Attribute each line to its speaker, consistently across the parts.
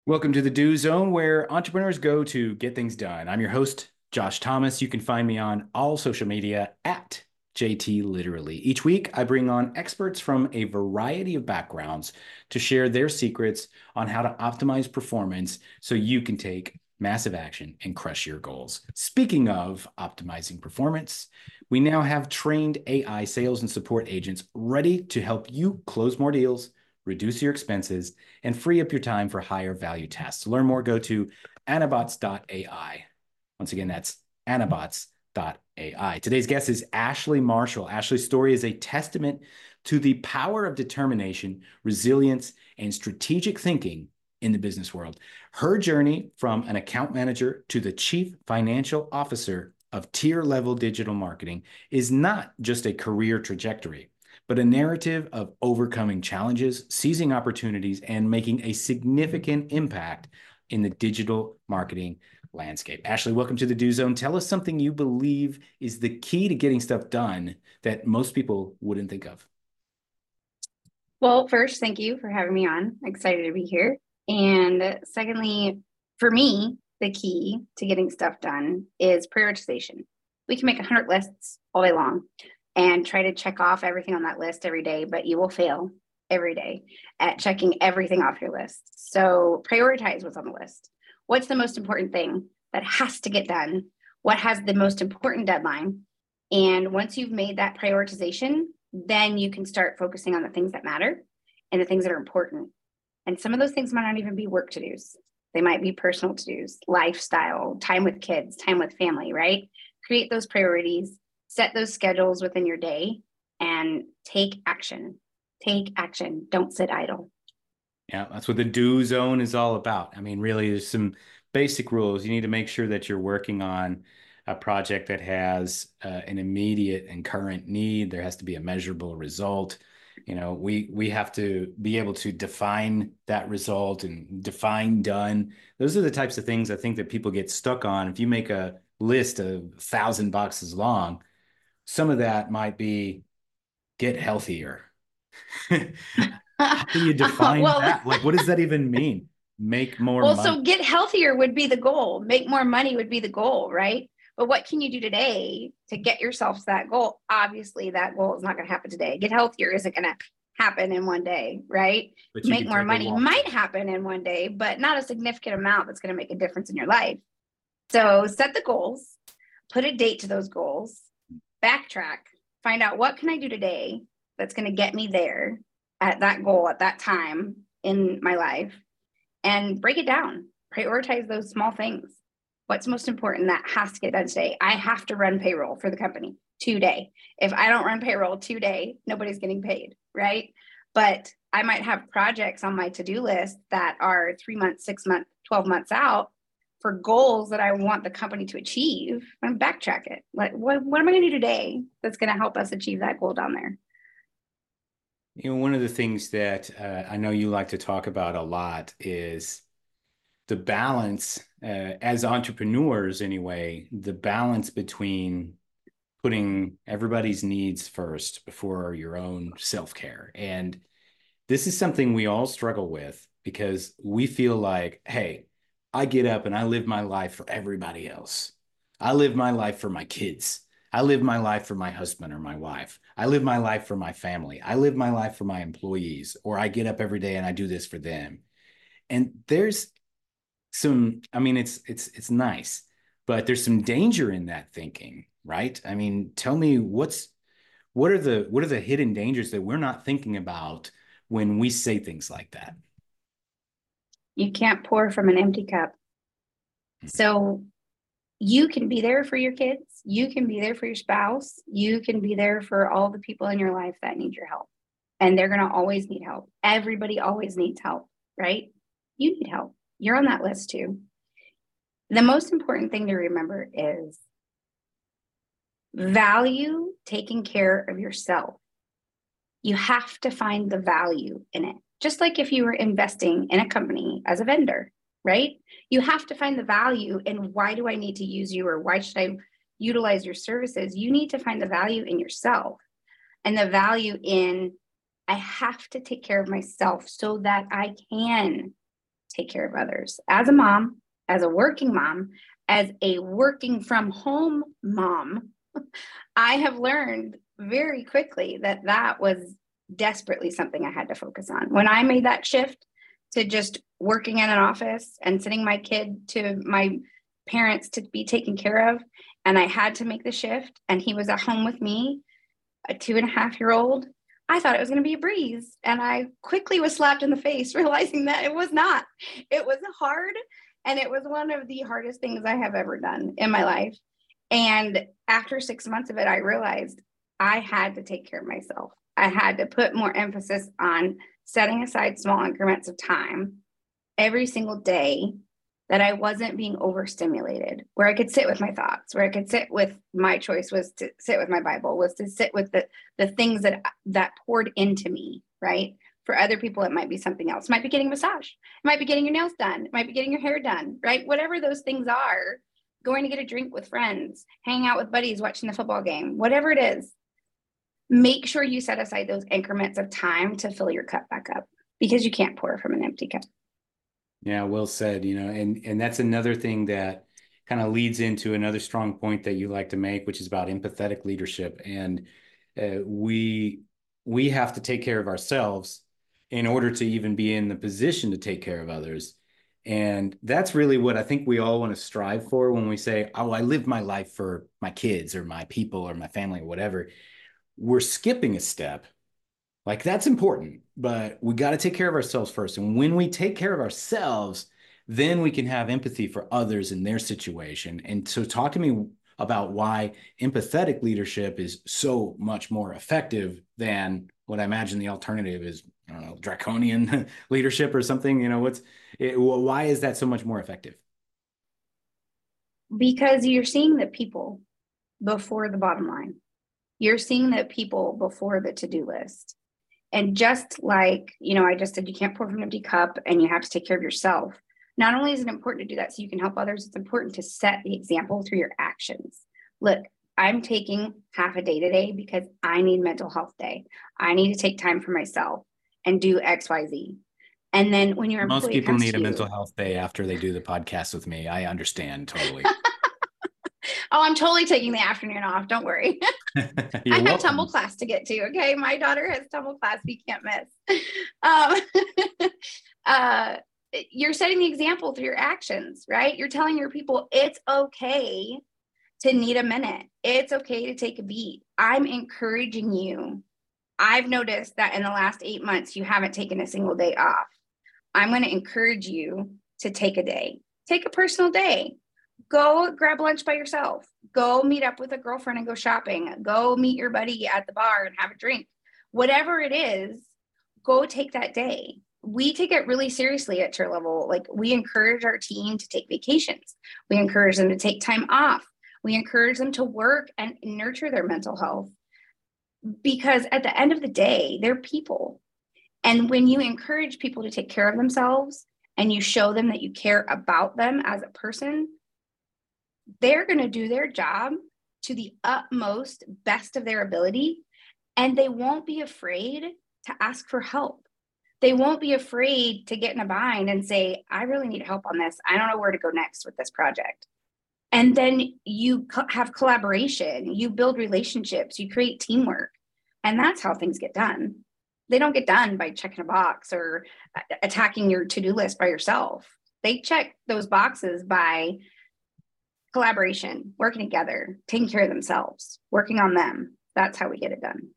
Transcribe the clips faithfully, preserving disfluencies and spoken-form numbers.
Speaker 1: Welcome to the Do Zone, where entrepreneurs go to get things done. I'm your host, Josh Thomas. You can find me on all social media at J T Literally. Each week, I bring on experts from a variety of backgrounds to share their secrets on how to optimize performance so you can take massive action and crush your goals. Speaking of optimizing performance, we now have trained A I sales and support agents ready to help you close more deals, reduce your expenses, and free up your time for higher value tasks. To learn more, go to anabots dot A I. Once again, that's anabots dot A I. Today's guest is Ashley Marshall. Ashley's story is a testament to the power of determination, resilience, and strategic thinking in the business world. Her journey from an account manager to the chief financial officer of tier level digital marketing is not just a career trajectory, but a narrative of overcoming challenges, seizing opportunities, and making a significant impact in the digital marketing landscape. Ashley, welcome to the Do Zone. Tell us something you believe is the key to getting stuff done that most people wouldn't think of.
Speaker 2: Well, first, thank you for having me on. Excited to be here. And secondly, for me, the key to getting stuff done is prioritization. We can make one hundred lists all day long and try to check off everything on that list every day, but you will fail every day at checking everything off your list. So prioritize what's on the list. What's the most important thing that has to get done? What has the most important deadline? And once you've made that prioritization, then you can start focusing on the things that matter and the things that are important. And some of those things might not even be work to dos. They might be personal to dos, lifestyle, time with kids, time with family, right? Create those priorities, set those schedules within your day, and take action. Take action. Don't sit idle.
Speaker 1: Yeah, that's what the Do Zone is all about. I mean, really, there's some basic rules. You need to make sure that you're working on a project that has uh, an immediate and current need. There has to be a measurable result. You know, we we have to be able to define that result and define done. Those are the types of things I think that people get stuck on. If you make a list of a thousand boxes long, some of that might be get healthier. How do you define
Speaker 2: well,
Speaker 1: that? Like, what does that even mean? Make more
Speaker 2: well,
Speaker 1: money.
Speaker 2: so get healthier would be the goal. Make more money would be the goal, right? But what can you do today to get yourself to that goal? Obviously, that goal is not going to happen today. Get healthier isn't going to happen in one day, right?
Speaker 1: But you
Speaker 2: Make
Speaker 1: can
Speaker 2: more
Speaker 1: take a
Speaker 2: money
Speaker 1: walk to
Speaker 2: might
Speaker 1: it.
Speaker 2: happen in one day, but not a significant amount that's going to make a difference in your life. So set the goals, put a date to those goals, backtrack, find out what can I do today that's going to get me there at that goal at that time in my life, and break it down. Prioritize those small things. What's most important that has to get done today? I have to run payroll for the company today. If I don't run payroll today, nobody's getting paid, right? But I might have projects on my to-do list that are three months, six months, twelve months out for goals that I want the company to achieve. And backtrack it. What, what, what am I going to do today that's going to help us achieve that goal down there?
Speaker 1: You know, one of the things that uh, I know you like to talk about a lot is the balance, uh, as entrepreneurs anyway, the balance between putting everybody's needs first before your own self-care. And this is something we all struggle with because we feel like, hey, I get up and I live my life for everybody else. I live my life for my kids. I live my life for my husband or my wife. I live my life for my family. I live my life for my employees, or I get up every day and I do this for them. And there's some, I mean, it's it's it's nice, but there's some danger in that thinking, right? I mean, tell me what's what are the what are the hidden dangers that we're not thinking about when we say things like that?
Speaker 2: You can't pour from an empty cup. So you can be there for your kids. You can be there for your spouse. You can be there for all the people in your life that need your help. And they're going to always need help. Everybody always needs help, right? You need help. You're on that list too. The most important thing to remember is value taking care of yourself. You have to find the value in it. Just like if you were investing in a company as a vendor, right? You have to find the value in why do I need to use you, or why should I utilize your services? You need to find the value in yourself and the value in I have to take care of myself so that I can take care of others. As a mom, as a working mom, as a working from home mom, I have learned very quickly that that was desperately something I had to focus on. When I made that shift to just working in an office and sending my kid to my parents to be taken care of, and I had to make the shift, and he was at home with me, a two and a half year old, I thought it was going to be a breeze. And I quickly was slapped in the face, realizing that it was not. It was hard. And it was one of the hardest things I have ever done in my life. And after six months of it, I realized I had to take care of myself. I had to put more emphasis on setting aside small increments of time every single day that I wasn't being overstimulated, where I could sit with my thoughts, where I could sit with my choice was to sit with my Bible, was to sit with the, the things that, that poured into me, right? For other people, it might be something else. It might be getting a massage. It might be getting your nails done. It might be getting your hair done, right? Whatever those things are, going to get a drink with friends, hanging out with buddies, watching the football game, whatever it is, make sure you set aside those increments of time to fill your cup back up, because you can't pour from an empty cup.
Speaker 1: Yeah, well said, you know, and and that's another thing that kind of leads into another strong point that you like to make, which is about empathetic leadership. And uh, we we have to take care of ourselves in order to even be in the position to take care of others. And that's really what I think we all want to strive for when we say, oh, I live my life for my kids or my people or my family or whatever. We're skipping a step. Like, that's important, but we got to take care of ourselves first. And when we take care of ourselves, then we can have empathy for others in their situation. And so talk to me about why empathetic leadership is so much more effective than what I imagine the alternative is, I don't know, draconian leadership or something. You know, what's it, why is that so much more effective?
Speaker 2: Because you're seeing the people before the bottom line. You're seeing the people before the to-do list. And just like, you know, I just said, you can't pour from an empty cup and you have to take care of yourself. Not only is it important to do that so you can help others, it's important to set the example through your actions. Look, I'm taking half a day today because I need mental health day. I need to take time for myself and do X, Y, Z. And then when your
Speaker 1: Most
Speaker 2: employee
Speaker 1: people
Speaker 2: comes
Speaker 1: need
Speaker 2: to
Speaker 1: a
Speaker 2: you,
Speaker 1: mental health day after they do the podcast with me. I understand totally.
Speaker 2: Oh, I'm totally taking the afternoon off. Don't worry. I have
Speaker 1: welcome.
Speaker 2: tumble class to get to. Okay. My daughter has tumble class we can't miss. Um, uh, you're setting the example through your actions, right? You're telling your people it's okay to need a minute. It's okay to take a beat. I'm encouraging you. I've noticed that in the last eight months, you haven't taken a single day off. I'm going to encourage you to take a day, take a personal day. Go grab lunch by yourself. Go meet up with a girlfriend and go shopping. Go meet your buddy at the bar and have a drink. Whatever it is, go take that day. We take it really seriously at Cheer Level. Like, we encourage our team to take vacations. We encourage them to take time off. We encourage them to work and nurture their mental health, because at the end of the day, they're people. And when you encourage people to take care of themselves and you show them that you care about them as a person, they're going to do their job to the utmost best of their ability, and they won't be afraid to ask for help. They won't be afraid to get in a bind and say, I really need help on this. I don't know where to go next with this project. And then you co- have collaboration, you build relationships, you create teamwork, and that's how things get done. They don't get done by checking a box or attacking your to-do list by yourself. They check those boxes by collaboration, working together, taking care of themselves, working on them. That's how we get it done.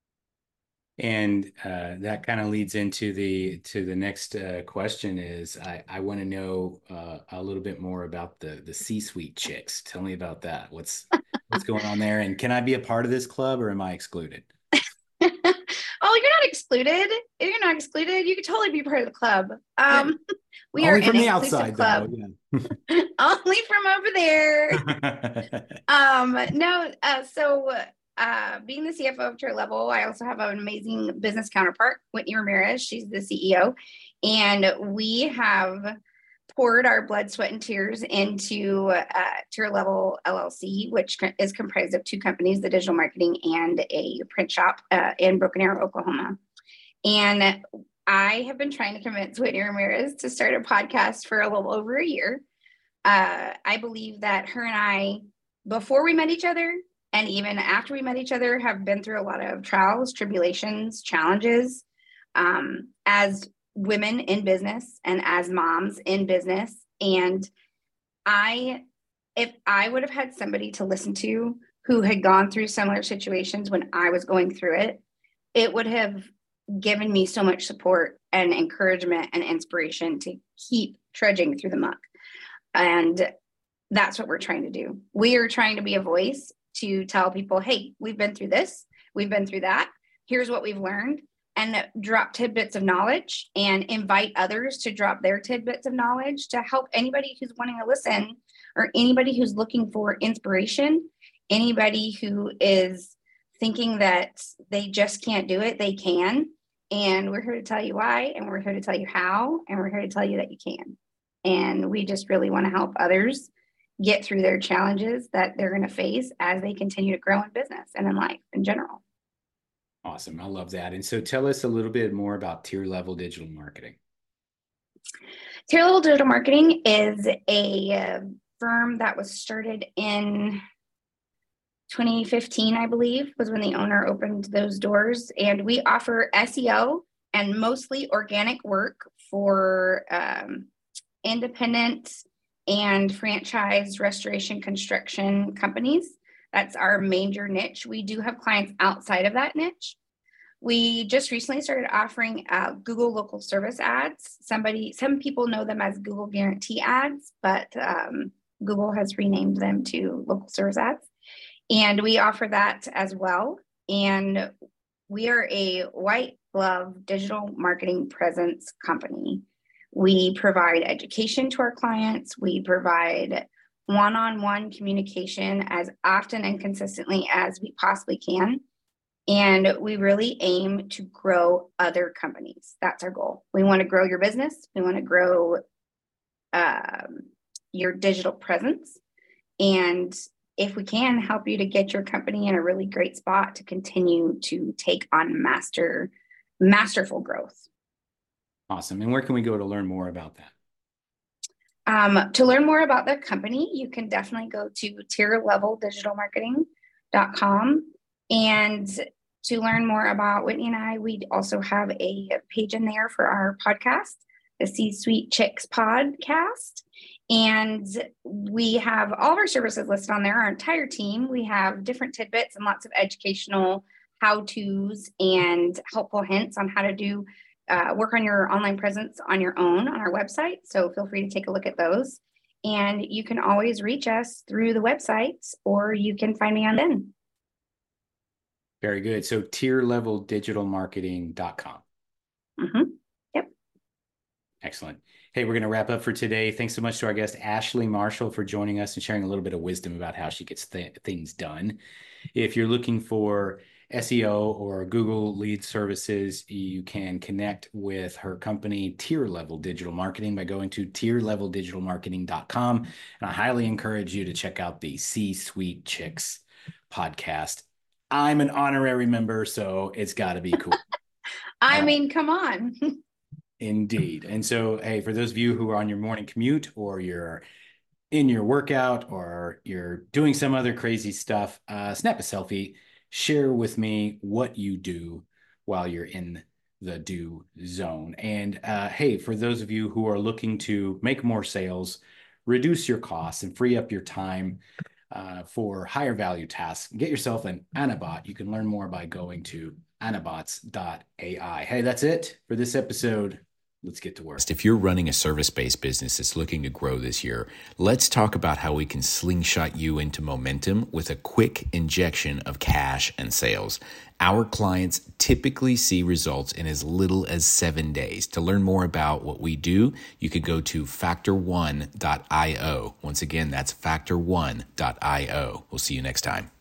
Speaker 1: And uh, that kind of leads into the to the next uh, question is I, I want to know uh, a little bit more about the the C-suite chicks. Tell me about that. What's what's going on there? And can I be a part of this club or am I excluded?
Speaker 2: Oh, you're not excluded. You're not excluded. You could totally be part of the club. Um,
Speaker 1: yeah.
Speaker 2: We
Speaker 1: Only
Speaker 2: are
Speaker 1: from
Speaker 2: an
Speaker 1: the
Speaker 2: inclusive
Speaker 1: outside,
Speaker 2: club.
Speaker 1: though. Yeah.
Speaker 2: Only from over there. um, no, uh, so uh, being the C F O of Cheer Level, I also have an amazing business counterpart, Whitney Ramirez. She's the C E O. And we have poured our blood, sweat, and tears into uh, Cheer Level L L C, which is comprised of two companies, the digital marketing and a print shop uh, in Broken Arrow, Oklahoma. And I have been trying to convince Whitney Ramirez to start a podcast for a little over a year. Uh, I believe that her and I, before we met each other, and even after we met each other, have been through a lot of trials, tribulations, challenges um, as women in business and as moms in business. And I, if I would have had somebody to listen to who had gone through similar situations when I was going through it, it would have given me so much support and encouragement and inspiration to keep trudging through the muck. And that's what we're trying to do. We are trying to be a voice to tell people, hey, we've been through this, we've been through that, here's what we've learned, and drop tidbits of knowledge and invite others to drop their tidbits of knowledge to help anybody who's wanting to listen, or anybody who's looking for inspiration, anybody who is thinking that they just can't do it, they can. And we're here to tell you why, and we're here to tell you how, and we're here to tell you that you can. And we just really want to help others get through their challenges that they're going to face as they continue to grow in business and in life in general.
Speaker 1: Awesome. I love that. And so tell us a little bit more about Tier Level Digital Marketing.
Speaker 2: Tier Level Digital Marketing is a uh, firm that was started in twenty fifteen, I believe, was when the owner opened those doors. And we offer S E O and mostly organic work for um, independent and franchise restoration construction companies. That's our major niche. We do have clients outside of that niche. We just recently started offering uh, Google local service ads. Somebody, some people know them as Google Guarantee ads, but um, Google has renamed them to local service ads. And we offer that as well. And we are a white glove digital marketing presence company. We provide education to our clients. We provide one-on-one communication as often and consistently as we possibly can. And we really aim to grow other companies. That's our goal. We want to grow your business. We want to grow um, your digital presence. And if we can, help you to get your company in a really great spot to continue to take on master, masterful growth.
Speaker 1: Awesome. And where can we go to learn more about that?
Speaker 2: Um, to learn more about the company, you can definitely go to tier level digital marketing dot com. And to learn more about Whitney and I, we also have a page in there for our podcast, the C-Suite Chicks podcast. And we have all of our services listed on there, our entire team. We have different tidbits and lots of educational how-tos and helpful hints on how to do uh, work on your online presence on your own on our website. So feel free to take a look at those. And you can always reach us through the websites, or you can find me on LinkedIn.
Speaker 1: Very good. So tier level digital marketing dot com.
Speaker 2: Mm-hmm. Yep.
Speaker 1: Excellent. Hey, we're going to wrap up for today. Thanks so much to our guest, Ashley Marshall, for joining us and sharing a little bit of wisdom about how she gets th- things done. If you're looking for S E O or Google lead services, you can connect with her company, Tier Level Digital Marketing, by going to tier level digital marketing dot com. And I highly encourage you to check out the C-Suite Chicks podcast. I'm an honorary member, so it's got to be cool.
Speaker 2: I uh, mean, come on.
Speaker 1: Indeed. And so, hey, for those of you who are on your morning commute, or you're in your workout, or you're doing some other crazy stuff, uh, snap a selfie, share with me what you do while you're in the do zone. And uh, hey, for those of you who are looking to make more sales, reduce your costs, and free up your time uh, for higher value tasks, get yourself an Anabot. You can learn more by going to anabots dot A I. Hey, that's it for this episode. Let's get to work.
Speaker 3: If you're running a service-based business that's looking to grow this year, let's talk about how we can slingshot you into momentum with a quick injection of cash and sales. Our clients typically see results in as little as seven days. To learn more about what we do, you could go to factor one dot io. Once again, that's factor one dot io. We'll see you next time.